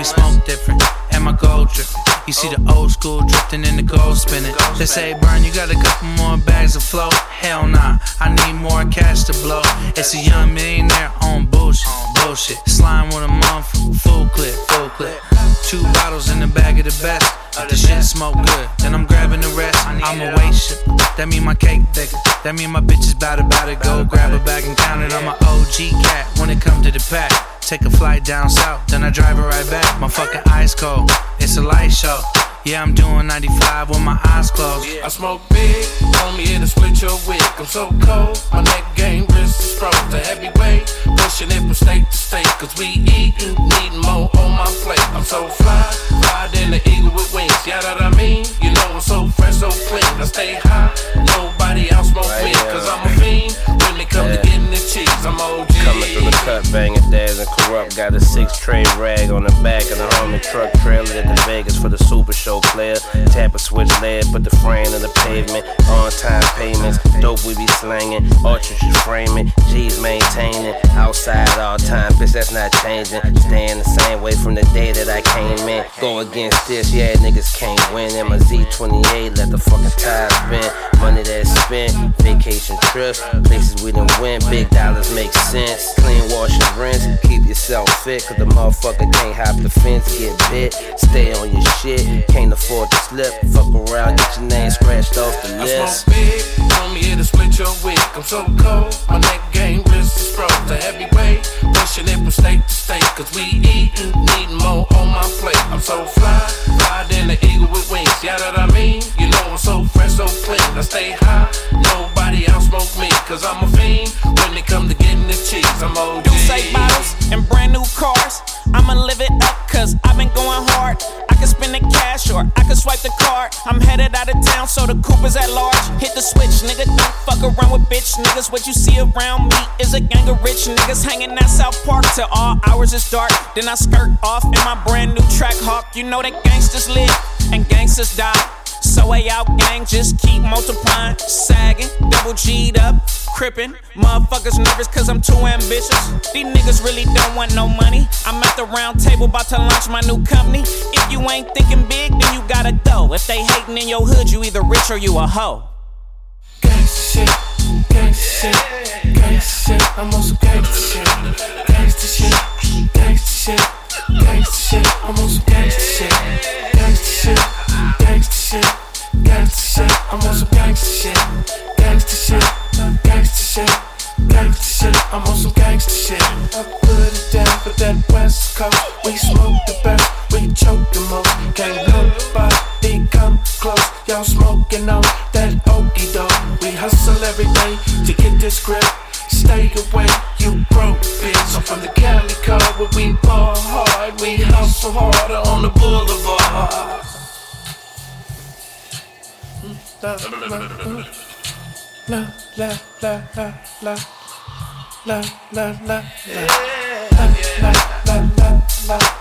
we smoke different, and my gold dripping. You see the old school drifting and the gold spinning. They say, Burn, you got a couple more bags of flow. Hell nah, I need more cash to blow. It's a young millionaire on bullshit. Slime with a motherfucker, full clip. 2 bottles in the bag of the best. If the shit smoke good, then I'm grabbing the rest. I'm a weight shipper, that mean my cake thicker. That mean my bitch is bout to go grab a bag and count it. I'm an OG cat when it comes to the pack. Take a flight down south, then I drive it right back. My fucking ice cold, it's a light show. Yeah, I'm doing 95 with my eyes closed. I smoke big, homie, it'll split your wig. I'm so cold, my neck game, wrist is froze. The heavyweight, pushing it from state to state. Cause we eatin', needin' more on my plate. I'm so fly than the eagle with wings. Yeah, that I mean, you know I'm so fresh, so clean. I stay high, nobody else smoke me. Cause I'm a fiend, when it come to getting the cheese, I'm OG. Coming through the cut, banging dads and corrupt. Got a 6-tray rag on the back of the homie truck. Trailer at the Vegas for the Super Show player. Tap a switch lead, put the frame in the pavement. On time payments, dope we be slanging. Ultra should frame it, G's maintaining. Outside all time, bitch, that's not changing. Staying the same way from the day that I came in. Go against this, yeah, niggas can't win. In my Z28, let the fucking tide spin. Money that's spent, vacation trips, places we done went. Big dollars make sense. Clean wash and rinse, keep yourself fit. Cause the motherfucker can't hop the fence, get bit. Stay on your shit, can't afford to slip. Fuck around, get your name scratched off the list. I smoke big, homie, it'll split your wig. I'm so cold, my neck game, wrist is froze. The heavyweight, pushing it from state to state. Cause we eatin', needin' more on my plate. I'm so fly than the eagle with wings. Yeah, that I mean, you know I'm so fresh, so clean. I stay high, nobody else smoke me. Cause I'm a fiend, when it come to getting the cheese, I'm OG. Douce bottles and brand new cars. I'ma live it up cause I've been going hard. I can spend the cash or I can swipe the card. I'm headed out of town so the coupe is at large. Hit the switch, nigga, don't fuck around with bitch niggas. What you see around me is a gang of rich niggas hanging at South Park till all hours is dark. Then I skirt off in my brand new track hawk. You know that gangsters live and gangsters die. So way out gang, just keep multiplying. Sagging, double G'd up, crippin'. Motherfuckers nervous cause I'm too ambitious. These niggas really don't want no money. I'm at the round table about to launch my new company. If you ain't thinking big, then you gotta go. If they hating in your hood, you either rich or you a hoe. Gangsta shit, gangsta shit, gangsta shit. I'm on some gangsta shit. Gangsta shit, gangsta shit, gangsta shit. I'm on some gangsta shit. Gangsta shit, gangsta shit, gangsta shit. I'm on some gangsta shit. Gangsta shit, gangsta shit, gangsta shit. I'm on some gangsta shit. I put it down for that West Coast. We smoke the best, we choke the most. Can't nobody come close. Y'all smoking on that okey doke. We hustle every day to get this grip. Stay away, you broke bitch. I'm from the Cali Code where we ball hard. We hustle harder on the boulevard. La la la la la la la la la la la la la la la.